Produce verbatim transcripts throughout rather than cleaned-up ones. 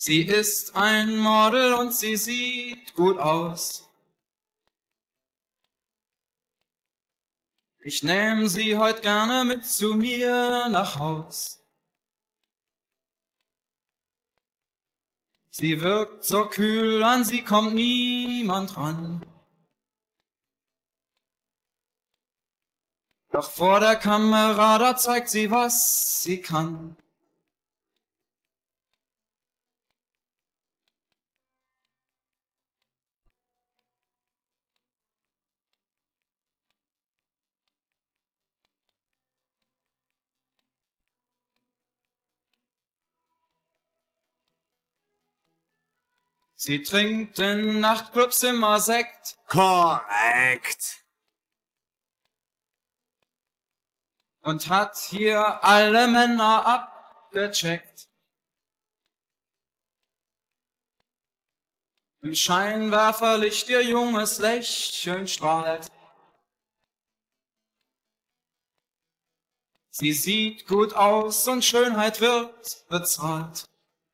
Sie ist ein Model und sie sieht gut aus. Ich nehm sie heut gerne mit zu mir nach Haus. Sie wirkt so kühl, an sie kommt niemand ran. Doch vor der Kamera, da zeigt sie, was sie kann. Sie trinkt in Nachtclubs immer Sekt. Korrekt. Und hat hier alle Männer abgecheckt. Im Scheinwerferlicht ihr junges Lächeln strahlt. Sie sieht gut aus und Schönheit wird bezahlt.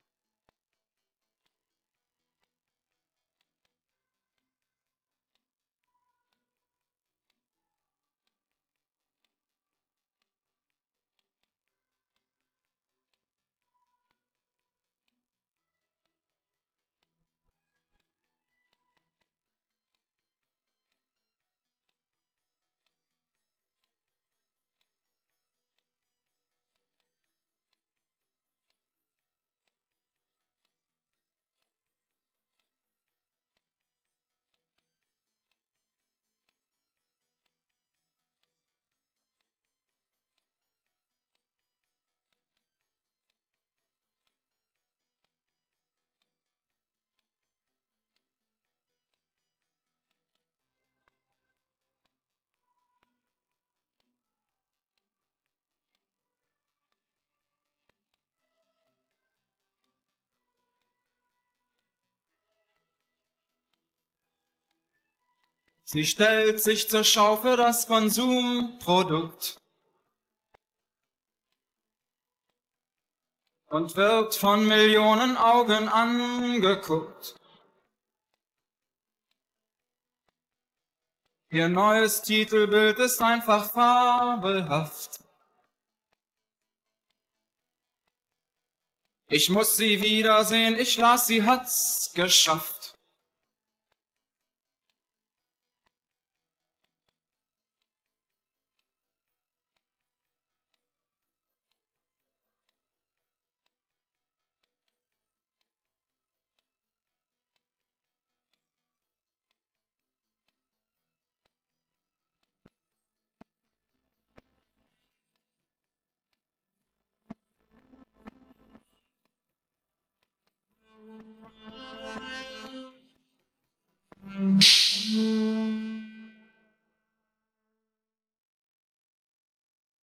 Sie stellt sich zur Schau für das Konsumprodukt und wird von Millionen Augen angeguckt. Ihr neues Titelbild ist einfach fabelhaft. Ich muss sie wiedersehen, ich las, sie hat's geschafft.